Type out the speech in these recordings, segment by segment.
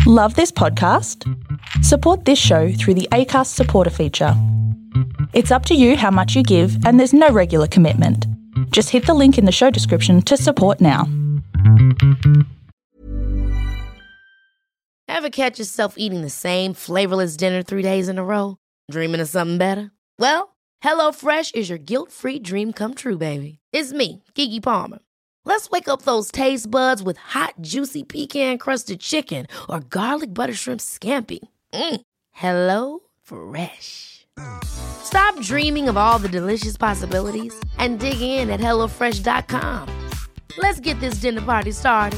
Love this podcast? Support this show through the Acast supporter feature. It's up to you how much you give, and there's no regular commitment. Just hit the link in the show description to support now. Ever catch yourself eating the same flavorless dinner 3 days in a row? Dreaming of something better? Well, HelloFresh is your guilt-free dream come true, baby. It's me, Keke Palmer. Let's wake up those taste buds with hot, juicy pecan-crusted chicken or garlic butter shrimp scampi. Hello Fresh. Stop dreaming of all the delicious possibilities and dig in at HelloFresh.com. Let's get this dinner party started.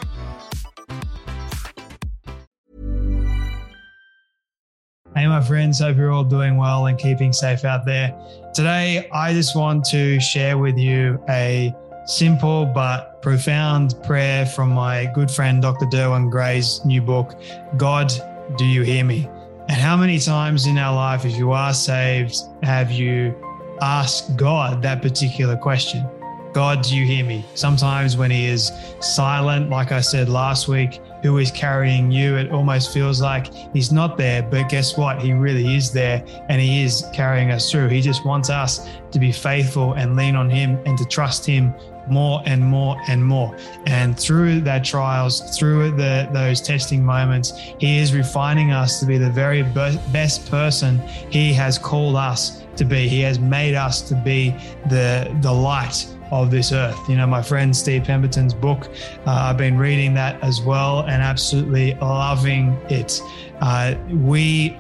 Hey, my friends, hope you're all doing well and keeping safe out there. Today, I just want to share with you a simple but profound prayer from my good friend, Dr. Derwin Gray's new book, God, Do You Hear Me? And how many times in our life, if you are saved, have you asked God that particular question? God, do you hear me? Sometimes when he is silent, like I said last week, who is carrying you? It almost feels like he's not there, but guess what? He really is there, and he is carrying us through. He just wants us to be faithful and lean on him and to trust him more and more and more. And through that trials, through those testing moments, he is refining us to be the very best person he has called us to be. He has made us to be the light of this earth. You know, my friend Steve Pemberton's book, I've been reading that as well and absolutely loving it. We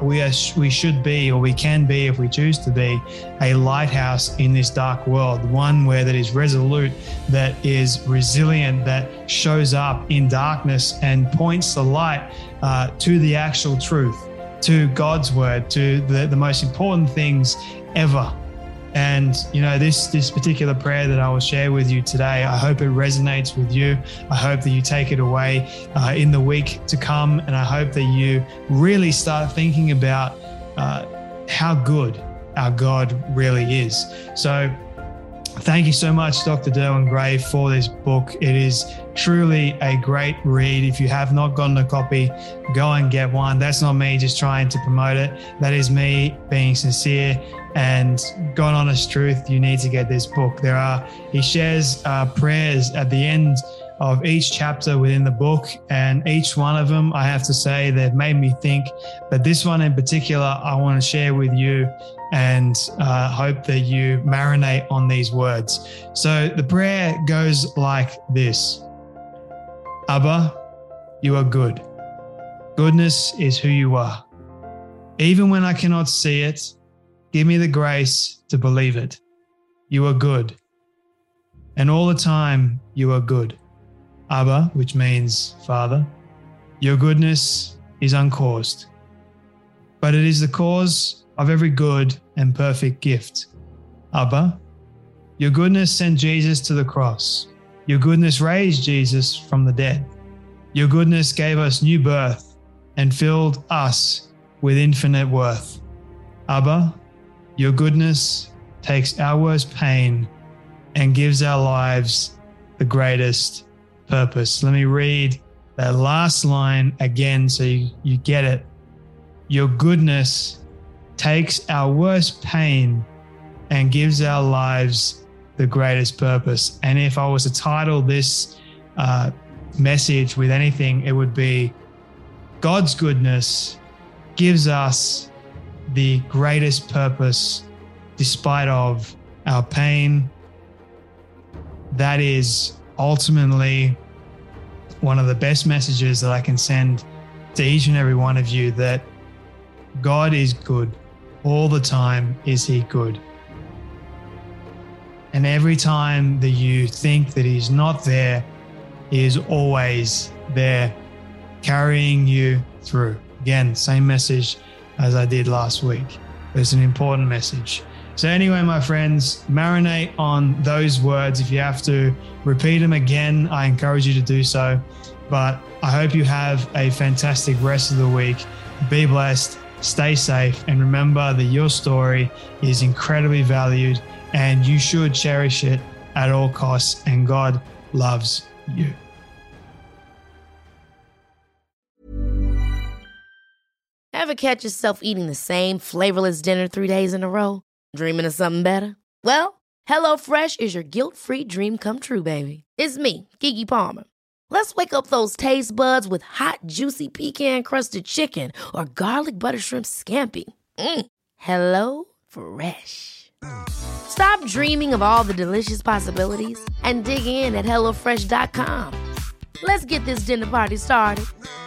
should be, or we can be, if we choose to be, a lighthouse in this dark world, one that is resolute, that is resilient, that shows up in darkness and points the light to the actual truth, to God's word, to the most important things ever. And, you know, this particular prayer that I will share with you today, I hope it resonates with you. I hope that you take it away in the week to come. And I hope that you really start thinking about how good our God really is. So thank you so much, Dr. Derwin Gray, for this book. It is truly a great read. If you have not gotten a copy, go and get one. That's not me just trying to promote it. That is me being sincere and God honest truth. You need to get this book. He shares prayers at the end of each chapter within the book, and each one of them, I have to say, they've made me think. But this one in particular, I want to share with you and hope that you marinate on these words. So the prayer goes like this. Abba, you are good. Goodness is who you are. Even when I cannot see it, give me the grace to believe it. You are good. And all the time, you are good. Abba, which means Father, your goodness is uncaused, but it is the cause of every good and perfect gift. Abba, your goodness sent Jesus to the cross. Your goodness raised Jesus from the dead. Your goodness gave us new birth and filled us with infinite worth. Abba, your goodness takes our worst pain and gives our lives the greatest purpose. Let me read that last line again so you get it. Your goodness takes our worst pain and gives our lives the greatest purpose. And if I was to title this message with anything, it would be God's goodness gives us the greatest purpose despite of our pain. That is ultimately one of the best messages that I can send to each and every one of you, that God is good. All the time is he good. And every time that you think that he's not there, he is always there, carrying you through. Again, same message as I did last week. It's an important message. So anyway, my friends, marinate on those words. If you have to repeat them again, I encourage you to do so. But I hope you have a fantastic rest of the week. Be blessed, stay safe, and remember that your story is incredibly valued and you should cherish it at all costs, and God loves you. Ever catch yourself eating the same flavorless dinner 3 days in a row? Dreaming of something better? Well, HelloFresh is your guilt-free dream come true, baby. It's me, Keke Palmer. Let's wake up those taste buds with hot, juicy pecan-crusted chicken or garlic butter shrimp scampi. Hello Fresh. Stop dreaming of all the delicious possibilities and dig in at HelloFresh.com. Let's get this dinner party started.